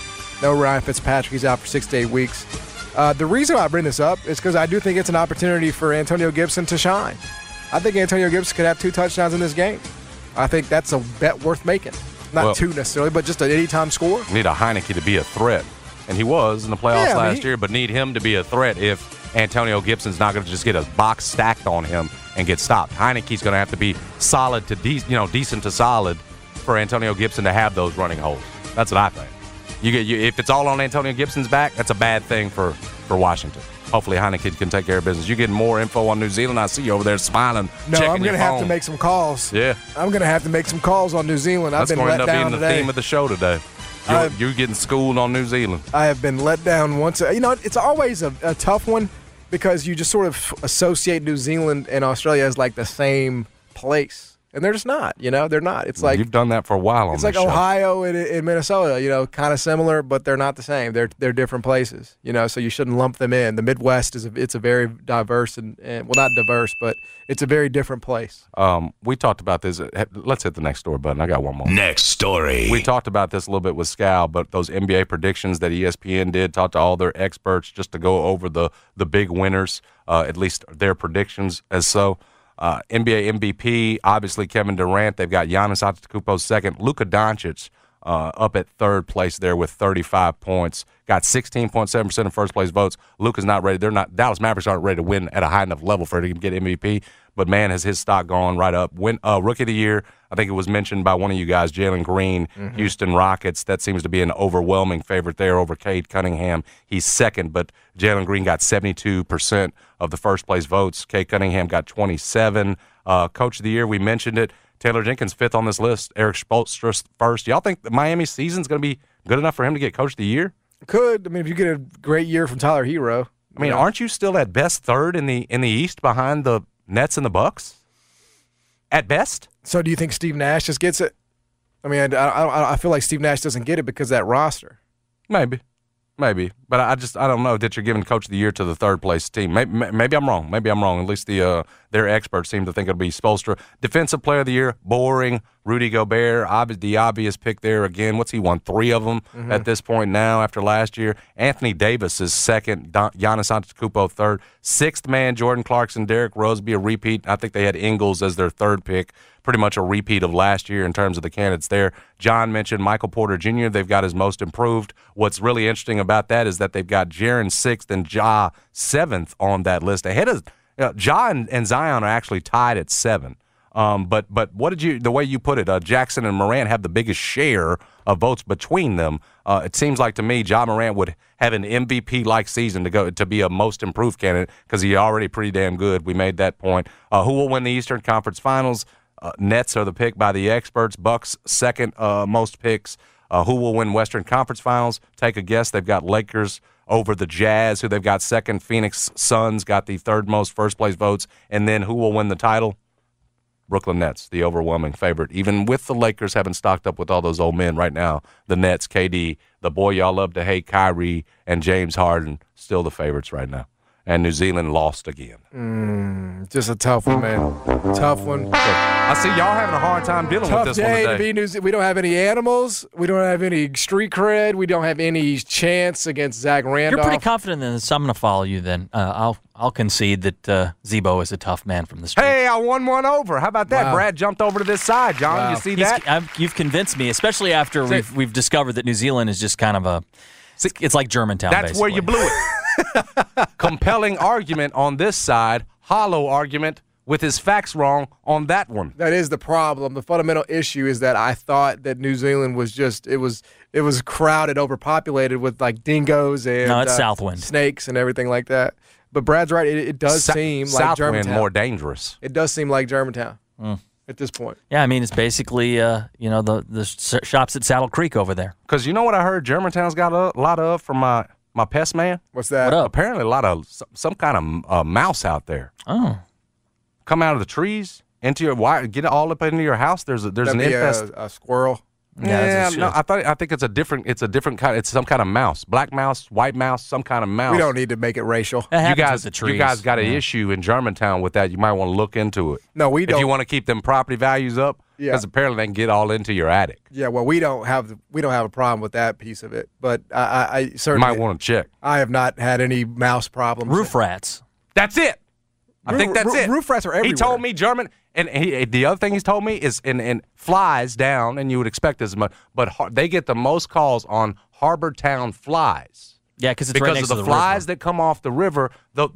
No Ryan Fitzpatrick. He's out for 6 to 8 weeks. The reason I bring this up is because I do think it's an opportunity for Antonio Gibson to shine. I think Antonio Gibson could have 2 touchdowns in this game. I think that's a bet worth making. Not 2 necessarily, but just an anytime score. Need a Heineke to be a threat. And he was in the playoffs last year, but need him to be a threat if Antonio Gibson's not going to just get a box stacked on him and get stopped. Heineke's going to have to be solid to decent to solid for Antonio Gibson to have those running holes. That's what I think. If it's all on Antonio Gibson's back, that's a bad thing for Washington. Hopefully Heineke can take care of business. You're getting more info on New Zealand. I see you over there smiling. No, I'm going to have to make some calls. Yeah. I'm going to have to make some calls on New Zealand. I've been let down today. That's going to end up being the theme of the show today. You're getting schooled on New Zealand. I have been let down once. It's always a tough one because you just sort of associate New Zealand and Australia as like the same place. And they're just not, they're not. It's like you've done that for a while on this show. It's like Ohio and Minnesota, kind of similar, but they're not the same. They're different places, so you shouldn't lump them in. The Midwest it's a very diverse and well, not diverse, but it's a very different place. We talked about this. Let's hit the next story button. I got one more. Next story. We talked about this a little bit with Scal, but those NBA predictions that ESPN did, talked to all their experts just to go over the big winners, at least their predictions as so. NBA MVP, obviously Kevin Durant. They've got Giannis Antetokounmpo second. Luka Doncic up at third place there with 35 points. Got 16.7% of first place votes. Luka's not ready. Dallas Mavericks aren't ready to win at a high enough level for him to get MVP. But, man, has his stock gone right up. Rookie of the Year, I think it was mentioned by one of you guys, Jalen Green, Houston Rockets. That seems to be an overwhelming favorite there over Cade Cunningham. He's second, but Jalen Green got 72% of the first-place votes. Cade Cunningham got 27. Coach of the Year, we mentioned it. Taylor Jenkins fifth on this list. Eric Spoelstra first. Y'all think the Miami season's going to be good enough for him to get Coach of the Year? Could. I mean, if you get a great year from Tyler Hero. I mean, aren't you still at best third in the East behind the Nets and the Bucks? At best? So do you think Steve Nash just gets it? I mean, I feel like Steve Nash doesn't get it because of that roster. Maybe. But I don't know that you're giving Coach of the Year to the third-place team. Maybe I'm wrong. At least their experts seem to think it'll be Spoelstra. Defensive Player of the Year, boring. Rudy Gobert, the obvious pick there again. What's he won? 3 of them at this point now after last year. Anthony Davis is second. Giannis Antetokounmpo third. Sixth man, Jordan Clarkson. Derrick Rose be a repeat. I think they had Ingles as their third pick. Pretty much a repeat of last year in terms of the candidates there. John mentioned Michael Porter Jr. They've got his most improved. What's really interesting about that is that they've got Jaren sixth and Ja seventh on that list. Ahead of Ja and Zion are actually tied at 7. But what did the way you put it, Jackson and Morant have the biggest share of votes between them. It seems like to me Ja Morant would have an MVP-like season to be a most improved candidate because he's already pretty damn good. We made that point. Who will win the Eastern Conference Finals? Nets are the pick by the experts. Bucks second most picks. Who will win Western Conference Finals? Take a guess. They've got Lakers over the Jazz, who they've got second. Phoenix Suns got the third most first-place votes. And then who will win the title? Brooklyn Nets, the overwhelming favorite. Even with the Lakers having stocked up with all those old men right now, the Nets, KD, the boy y'all love to hate, Kyrie, and James Harden, still the favorites right now. And New Zealand lost again. Just a tough one, man. Tough one. I see y'all having a hard time dealing with this one today. Tough day to be we don't have any animals. We don't have any street cred. We don't have any chance against Zach Randolph. You're pretty confident in this. I'm going to follow you then. I'll concede that Zebo is a tough man from the street. Hey, I won one over. How about that? Wow. Brad jumped over to this side, John. Wow. You see that? You've convinced me, especially after we've discovered that New Zealand is just kind of it's like Germantown, That's basically. Where you blew it. Compelling argument on this side, hollow argument with his facts wrong on that one. That is the problem. The fundamental issue is that I thought that New Zealand was just it was crowded, overpopulated with like dingoes and it's Southwind snakes and everything like that. But Brad's right. It does seem like Germantown. Southwind more dangerous. It does seem like Germantown at this point. Yeah, I mean it's basically the shops at Saddle Creek over there. Because you know what I heard Germantown's got a lot of from my pest man? What's that? What up? Apparently a lot of some kind of mouse out there. Oh. Come out of the trees. into your wire, get it all up into your house. There's an infest. A squirrel. Yeah, no, I think it's a different kind. It's some kind of mouse, black mouse, white mouse, some kind of mouse. We don't need to make it racial. You guys got an issue in Germantown with that. You might want to look into it. No, we don't. If you want to keep them property values up, because apparently they can get all into your attic. Yeah, well, we don't have a problem with that piece of it, but I certainly might want to check. I have not had any mouse problems. Roof rats. That's it. I think that's it. Roof rats are everywhere. He told me German, and the other thing he's told me is in flies down, and you would expect as much, but they get the most calls on Harbor Town flies. Yeah, because right next of the flies that come off the river,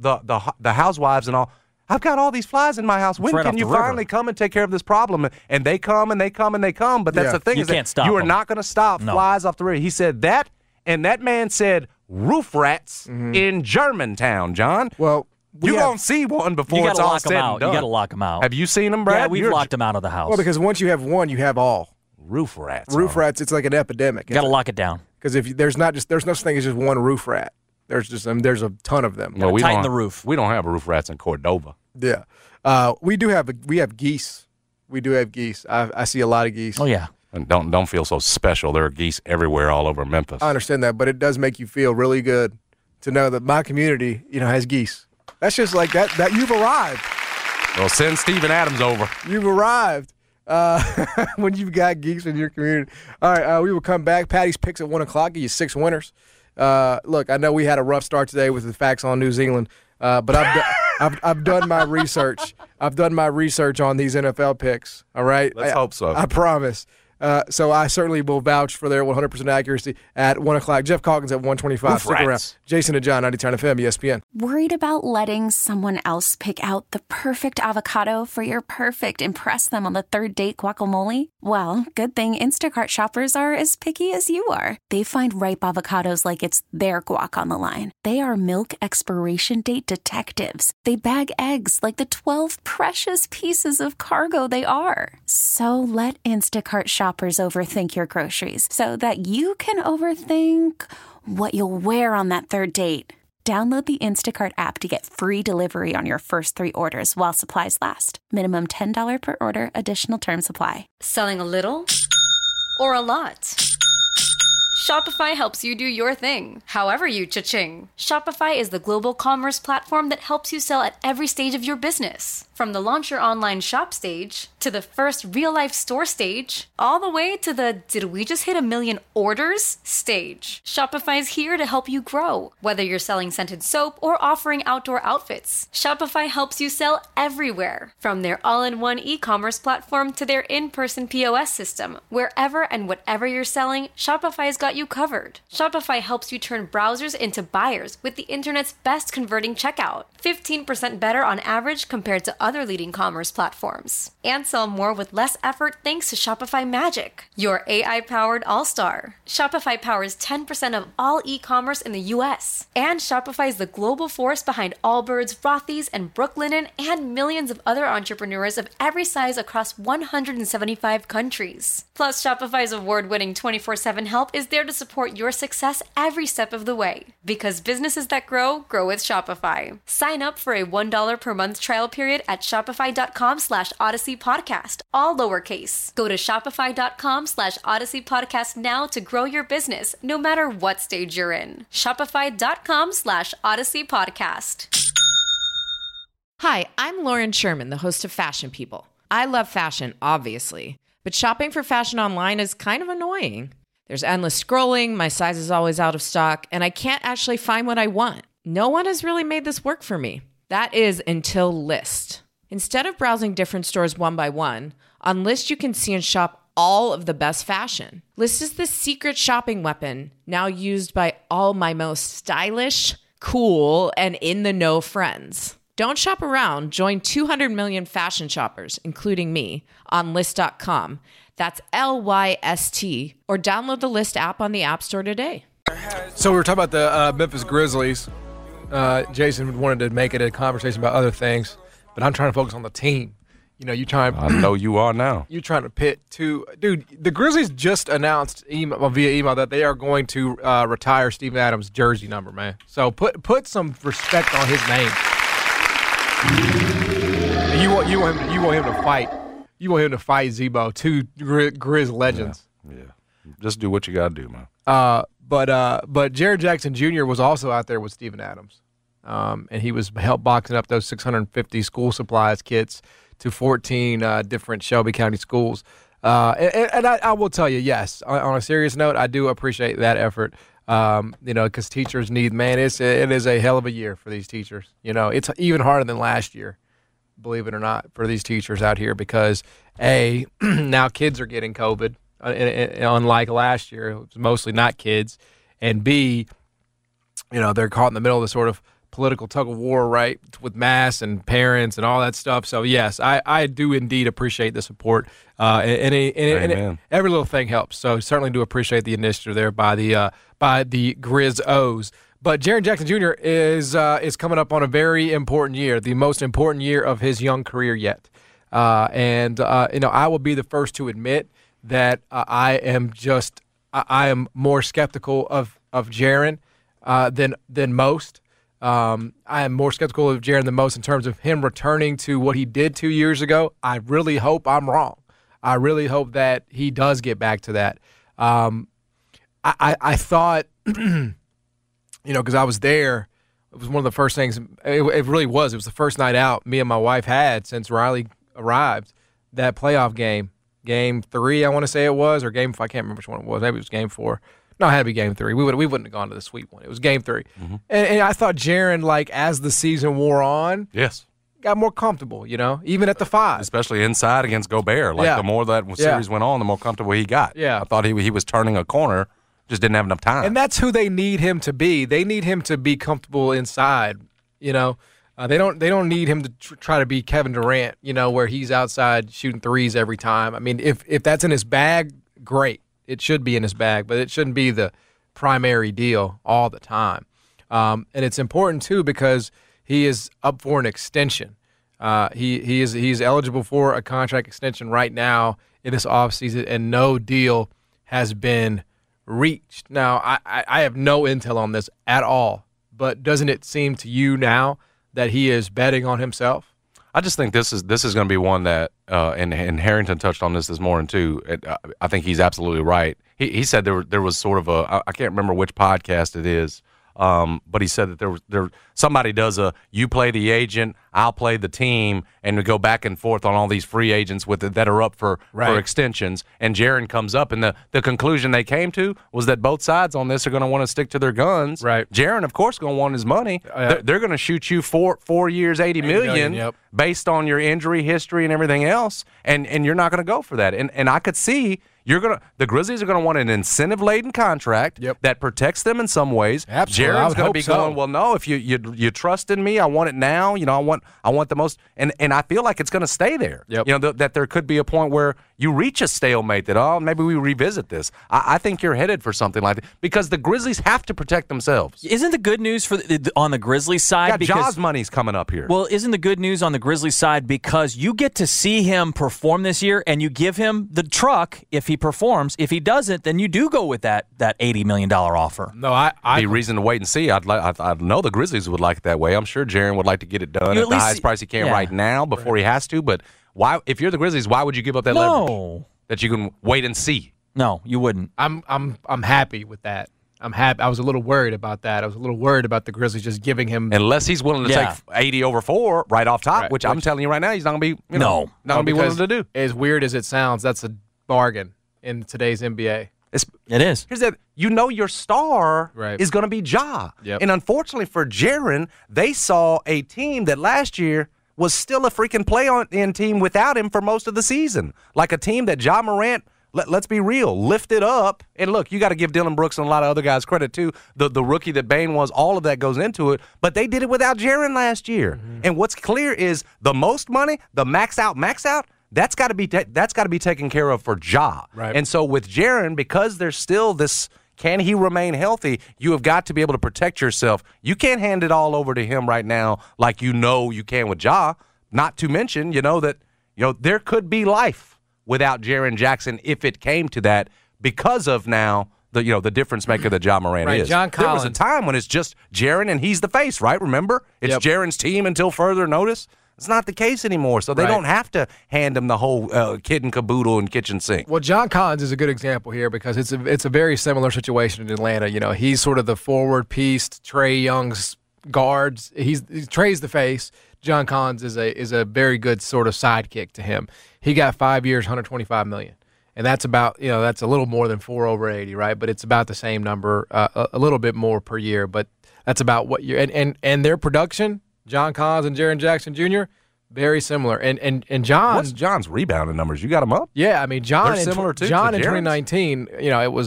the housewives and all. I've got all these flies in my house. When can you finally come and take care of this problem? And they come and they come and they come. But that's the thing. You can't stop you are them. not going to stop flies off the river. He said that, and that man said roof rats in Germantown, John. Well, you won't see one before it's all said and done. You got to lock them out. Have you seen them, Brad? Yeah, we've locked them out of the house. Well, because once you have one, you have all. Roof rats. Roof rats, it's like an epidemic. You got to lock it down. Because if there's no such thing as just one roof rat. There's a ton of them. No, we tighten the roof. We don't have roof rats in Cordova. Yeah. We have geese. We do have geese. I see a lot of geese. Oh, yeah. And don't feel so special. There are geese everywhere all over Memphis. I understand that, but it does make you feel really good to know that my community, has geese. That's just like that you've arrived. Well, send Steven Adams over. You've arrived when you've got geese in your community. All right, we will come back. Patty's picks at 1 o'clock. Give you 6 winners. Look, I know we had a rough start today with the facts on New Zealand, but I've done my research. I've done my research on these NFL picks. All right, let's hope so. I promise. So I certainly will vouch for their 100% accuracy at 1 o'clock. Jeff Calkins at 1:25. Stick around. Jason and John, 90.9 FM, ESPN. Worried about letting someone else pick out the perfect avocado for your perfect impress them on the third date guacamole? Well, good thing Instacart shoppers are as picky as you are. They find ripe avocados like it's their guac on the line. They are milk expiration date detectives. They bag eggs like the 12 precious pieces of cargo they are. So let Instacart shoppers overthink your groceries so that you can overthink what you'll wear on that third date. Download the Instacart app to get free delivery on your first 3 orders while supplies last. Minimum $10 per order. Additional terms apply. Selling a little or a lot? Shopify helps you do your thing, however you cha-ching. Shopify is the global commerce platform that helps you sell at every stage of your business. From the launch your online shop stage, to the first real-life store stage, all the way to the did we just hit 1 million orders stage. Shopify is here to help you grow. Whether you're selling scented soap or offering outdoor outfits, Shopify helps you sell everywhere. From their all-in-one e-commerce platform to their in-person POS system, wherever and whatever you're selling, Shopify's got you covered. Shopify helps you turn browsers into buyers with the internet's best converting checkout. 15% better on average compared to other leading commerce platforms. And sell more with less effort thanks to Shopify Magic, your AI-powered all-star. Shopify powers 10% of all e-commerce in the U.S. And Shopify is the global force behind Allbirds, Rothy's, and Brooklinen, and millions of other entrepreneurs of every size across 175 countries. Plus, Shopify's award-winning 24/7 help is there to support your success every step of the way. Because businesses that grow, grow with Shopify. Sign up for a $1 per month trial period at shopify.com/Odyssey Podcast, all lowercase. Go to shopify.com/Odyssey Podcast now to grow your business, no matter what stage you're in. Shopify.com/Odyssey Podcast. Hi, I'm Lauren Sherman, the host of Fashion People. I love fashion, obviously, but shopping for fashion online is kind of annoying. There's endless scrolling, my size is always out of stock, and I can't actually find what I want. No one has really made this work for me. That is until Lyst. Instead of browsing different stores one by one, on Lyst you can see and shop all of the best fashion. Lyst is the secret shopping weapon now used by all my most stylish, cool, and in-the-know friends. Don't shop around. Join 200 million fashion shoppers, including me, on Lyst.com. That's LYST, or download the Lyst app on the App Store today. So we were talking about the Memphis Grizzlies. Jason wanted to make it a conversation about other things, but I'm trying to focus on the team. I know you are now. You're trying to pit two. Dude, the Grizzlies just announced via email that they are going to retire Steven Adams' jersey number, man. So put some respect on his name. you want him to fight. You want him to fight Zebo, two Grizz legends. Yeah. Just do what you got to do, man. But Jaren Jackson Jr. was also out there with Steven Adams, and he was help boxing up those 650 school supplies kits to 14 different Shelby County schools. And I will tell you, yes, on a serious note, I do appreciate that effort. Because teachers need, man, it is a hell of a year for these teachers. It's even harder than last year, believe it or not, for these teachers out here because, A, now kids are getting COVID, unlike last year. It was mostly not kids. And B, they're caught in the middle of the sort of political tug of war, right, with masks and parents and all that stuff. So, yes, I do indeed appreciate the support. And every little thing helps. So, certainly do appreciate the initiative there by the Grizz-O's. But Jaren Jackson Jr. is coming up on a very important year, the most important year of his young career yet. I will be the first to admit that I am more skeptical of Jaren than most. I am more skeptical of Jaren than most in terms of him returning to what he did 2 years ago. I really hope I'm wrong. I really hope that he does get back to that. I thought, because I was there, it was one of the first things, it really was. It was the first night out me and my wife had since Riley arrived, that playoff game. Game 3, I want to say it was, or game 5, I can't remember which one it was. Maybe it was game 4. No, it had to be game 3. We wouldn't have gone to the sweet one. It was game 3. Mm-hmm. And I thought Jaren, as the season wore on, yes, got more comfortable, even at the 5. Especially inside against Gobert. The more that series went on, the more comfortable he got. Yeah. I thought he was turning a corner, just didn't have enough time. And that's who they need him to be. They need him to be comfortable inside, They don't need him to try to be Kevin Durant, where he's outside shooting threes every time. I mean, if that's in his bag, great. It should be in his bag, but it shouldn't be the primary deal all the time. And it's important, too, because he is up for an extension. He's eligible for a contract extension right now in this offseason, and no deal has been reached. Now, I have no intel on this at all, but doesn't it seem to you now that he is betting on himself? I just think this is going to be one that, and Harrington touched on this morning too. I think he's absolutely right. He said there was sort of I can't remember which podcast it is, but he said that there somebody does you play the agent, I'll play the team, and we go back and forth on all these free agents that are up for extensions. And Jaren comes up, and the conclusion they came to was that both sides on this are going to want to stick to their guns. Right. Jaren, of course, going to want his money. They're going to shoot you 4 years, $80 million yep. based on your injury history and everything else, and you're not going to go for that. And I could see the Grizzlies are going to want an incentive-laden contract that protects them in some ways. Absolutely. Jaren's going to be going, well, no, if you trust in me, I want it now. I want the most, and I feel like it's going to stay there. Yep. That there could be a point where you reach a stalemate that, maybe we revisit this. I think you're headed for something like that because the Grizzlies have to protect themselves. Isn't the good news on the Grizzlies side? Jaws money's coming up here. Well, isn't the good news on the Grizzlies side because you get to see him perform this year and you give him the truck if he performs. If he doesn't, then you do go with that $80 million offer. No, I be reason to wait and see. I know the Grizzlies would like it that way. I'm sure Jaren would like to get it done at the highest price he can right now before he has to. But why? If you're the Grizzlies, why would you give up that leverage that you can wait and see? No, you wouldn't. I'm happy with that. I'm happy. I was a little worried about that. I was a little worried about the Grizzlies just giving him, unless he's willing to take 80 over 4 right off top, which I'm telling you right now, he's not going to be. Not going to be willing to do. As weird as it sounds, that's a bargain in today's NBA. It is. Here's that. Your star is going to be Ja. Yep. And unfortunately for Jaren, they saw a team that last year was still a freaking play-in team without him for most of the season. Like a team that Ja Morant, let's be real, lifted up. And look, you got to give Dylan Brooks and a lot of other guys credit too. The rookie that Bane was, all of that goes into it. But they did it without Jaren last year. Mm-hmm. And what's clear is the most money, the max out, that's got to be taken care of for Ja. Right. And so with Jaren, because there's still this, can he remain healthy? You have got to be able to protect yourself. You can't hand it all over to him right now like you can with Ja. Not to mention, that there could be life without Jaren Jackson if it came to that because of now the difference maker that Ja Morant is. John Collins. There was a time when it's just Jaren and he's the face, right? Remember? It's Jaren's team until further notice. It's not the case anymore, so they don't have to hand him the whole kid and caboodle and kitchen sink. Well, John Collins is a good example here because it's a very similar situation in Atlanta. You know, he's sort of the forward piece, Trae Young's guards. Trae's the face. John Collins is a very good sort of sidekick to him. He got 5 years, $125 million. And that's about, that's a little more than 4 over 80, right? But it's about the same number, a little bit more per year. But that's about what you're and their production, John Collins and Jaren Jackson Jr., very similar. And John, what's John's rebounding numbers? You got them up? Yeah, I mean John. They're similar too. John in 2019, it was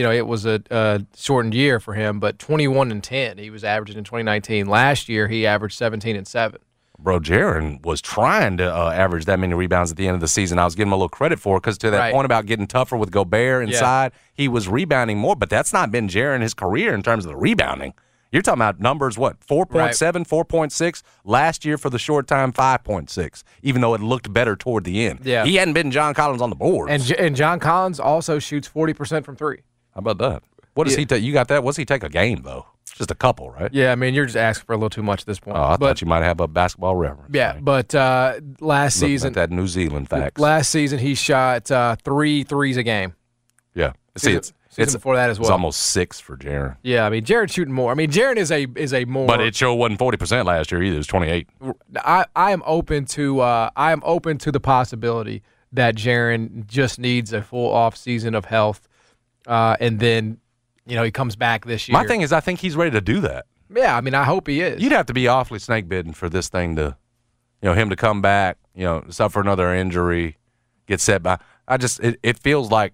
a shortened year for him, but 21 and 10 he was averaging in 2019. Last year he averaged 17 and 7. Bro, Jaren was trying to average that many rebounds at the end of the season. I was giving him a little credit for it because to that point about getting tougher with Gobert inside, he was rebounding more. But that's not been Jaren his career in terms of the rebounding. You're talking about numbers, 4.7, 4.6. Last year for the short time, 5.6, even though it looked better toward the end. Yeah. He hadn't been John Collins on the boards. And John Collins also shoots 40% from 3. How about that? What does he take? You got that? What's he take a game, though? Just a couple, right? Yeah, I mean, you're just asking for a little too much at this point. Oh, I thought you might have a basketball reference. Yeah, right? but last season. At that New Zealand facts. Last season, he shot 3 threes a game. Yeah. Season before that as well. It's almost 6 for Jaren. Yeah, I mean, Jaren's shooting more. I mean, Jaren is a more. But it sure wasn't 40% last year either. It was 28. I am open to the possibility that Jaren just needs a full off season of health, and then he comes back this year. My thing is, I think he's ready to do that. Yeah, I mean, I hope he is. You'd have to be awfully snake bitten for this thing to, him to come back, suffer another injury, get set by. It feels like,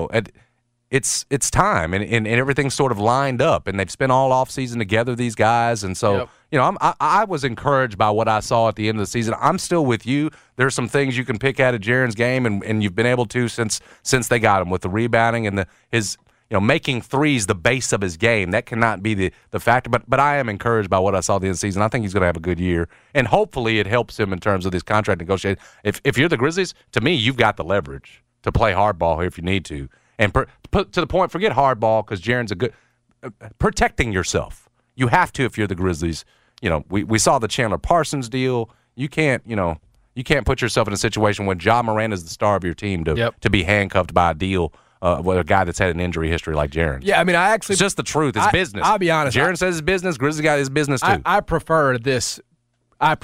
it's time, and everything's sort of lined up, and they've spent all offseason together, these guys, and so, I was encouraged by what I saw at the end of the season. I'm still with you. There's some things you can pick out of Jaren's game, and you've been able to since they got him with the rebounding and his making threes the base of his game. That cannot be the factor, but I am encouraged by what I saw at the end of the season. I think he's going to have a good year, and hopefully it helps him in terms of this contract negotiation. If you're the Grizzlies, to me, you've got the leverage to play hardball here if you need to. And put to the point, forget hardball because Jaren's a good protecting yourself. You have to if you're the Grizzlies. We saw the Chandler Parsons deal. You can't put yourself in a situation when Ja Morant is the star of your team to be handcuffed by a deal with a guy that's had an injury history like Jaren. Yeah, I mean, it's just the truth. It's business. I'll be honest. Jaren says it's business. Grizzlies got his business too. I prefer this. I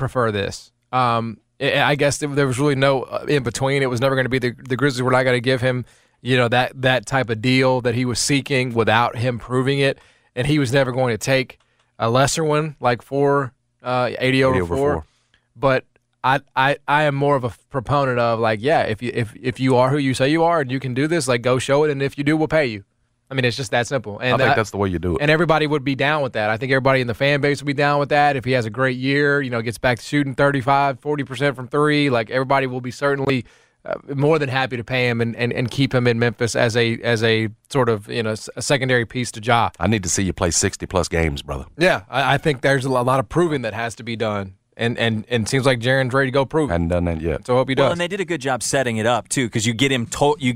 guess there was really no in between. It was never going to be the Grizzlies were not going to give him that type of deal that he was seeking without him proving it, and he was never going to take a lesser one like 80 over 4. But I am more of a proponent of if you are who you say you are and you can do this, go show it, and if you do, we'll pay you. I mean, it's just that simple. And I think that's the way you do it. And everybody would be down with that. I think everybody in the fan base would be down with that. If he has a great year, gets back to shooting 35, 40% from 3, everybody will be certainly more than happy to pay him and keep him in Memphis as a sort of a secondary piece to Ja. I need to see you play 60+ games, brother. Yeah, I think there's a lot of proving that has to be done. And it seems like Jaren's ready to go prove it. Hadn't done that yet. So I hope he does. Well, and they did a good job setting it up too, because you get him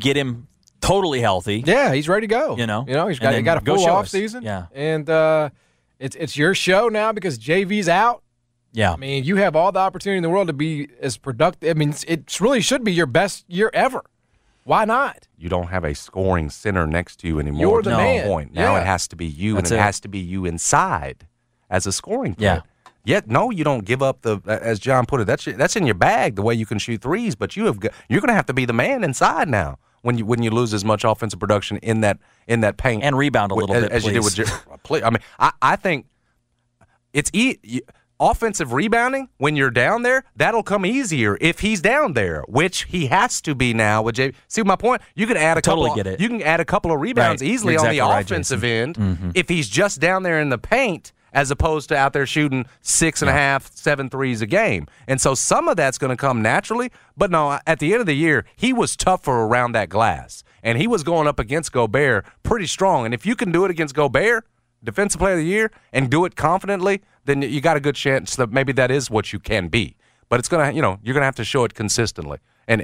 totally healthy. Yeah, he's ready to go. He's got a full off season. Yeah, and it's your show now because JV's out. Yeah, I mean, you have all the opportunity in the world to be as productive. I mean, it really should be your best year ever. Why not? You don't have a scoring center next to you anymore. You're the man. Point. Now it has to be you, and it has to be you inside as a scoring player. Yeah. Yet, no, you don't give up as John put it. That's in your bag the way you can shoot threes, but you're going to have to be the man inside now when you lose as much offensive production in that paint and rebound a little bit as you did with. I mean, I think it's offensive rebounding when you're down there. That'll come easier if he's down there, which he has to be now with JV. See my point? You can add a couple. You can add a couple of rebounds easily on the offensive end if he's just down there in the paint, as opposed to out there shooting 6.5, 7 threes a game. And so some of that's going to come naturally. But no, at the end of the year, he was tougher around that glass. And he was going up against Gobert pretty strong. And if you can do it against Gobert, Defensive Player of the Year, and do it confidently, then you got a good chance that maybe that is what you can be. But it's going to, you're going to have to show it consistently.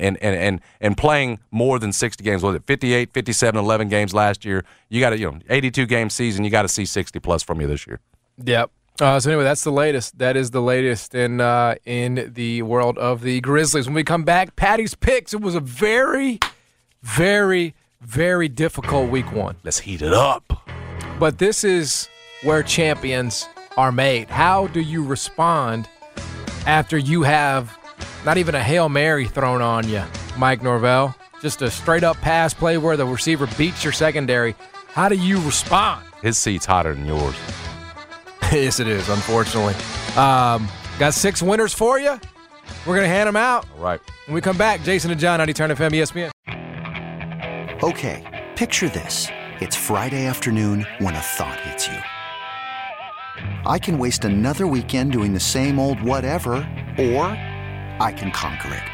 And playing more than 60 games, was it 58, 57, 11 games last year? You got to, 82 game season, you got to see 60 plus from you this year. Yep. So anyway, that's the latest. That is the latest in the world of the Grizzlies. When we come back, Patty's picks. It was a very, very, very difficult week one. Let's heat it up. But this is where champions are made. How do you respond after you have not even a Hail Mary thrown on you, Mike Norvell? Just a straight-up pass play where the receiver beats your secondary. How do you respond? His seat's hotter than yours. Yes, it is, unfortunately. Got 6 winners for you. We're going to hand them out. All right. When we come back, Jason and John, 90 Turn FM, ESPN. Okay, picture this. It's Friday afternoon when a thought hits you. I can waste another weekend doing the same old whatever, or I can conquer it.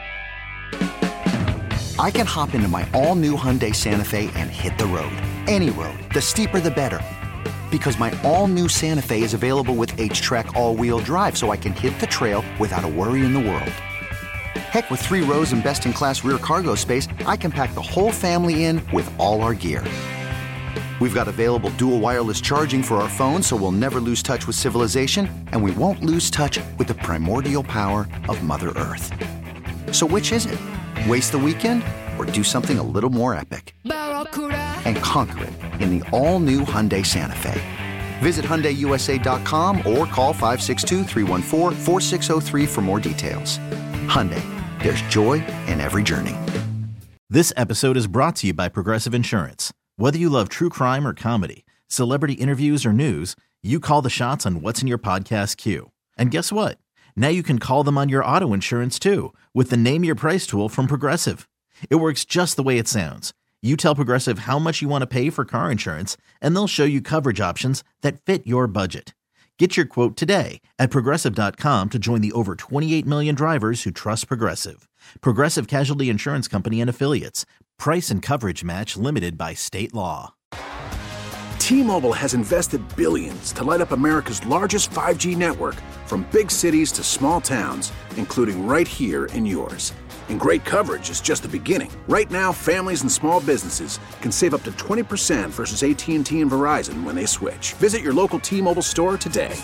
I can hop into my all-new Hyundai Santa Fe and hit the road. Any road. The steeper, the better. Because my all-new Santa Fe is available with H-Track all-wheel drive, so I can hit the trail without a worry in the world. Heck, with 3 rows and best-in-class rear cargo space, I can pack the whole family in with all our gear. We've got available dual wireless charging for our phones, so we'll never lose touch with civilization, and we won't lose touch with the primordial power of Mother Earth. So which is it? Waste the weekend or do something a little more epic? And conquer it in the all-new Hyundai Santa Fe. Visit HyundaiUSA.com or call 562-314-4603 for more details. Hyundai, there's joy in every journey. This episode is brought to you by Progressive Insurance. Whether you love true crime or comedy, celebrity interviews or news, you call the shots on what's in your podcast queue. And guess what? Now you can call them on your auto insurance too with the Name Your Price tool from Progressive. It works just the way it sounds. You tell Progressive how much you want to pay for car insurance, and they'll show you coverage options that fit your budget. Get your quote today at Progressive.com to join the over 28 million drivers who trust Progressive. Progressive Casualty Insurance Company and Affiliates. Price and coverage match limited by state law. T-Mobile has invested billions to light up America's largest 5G network, from big cities to small towns, including right here in yours. And great coverage is just the beginning. Right now, families and small businesses can save up to 20% versus AT&T and Verizon when they switch. Visit your local T-Mobile store today.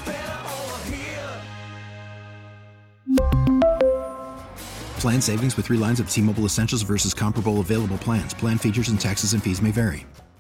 Plan savings with 3 lines of T-Mobile Essentials versus comparable available plans. Plan features and taxes and fees may vary.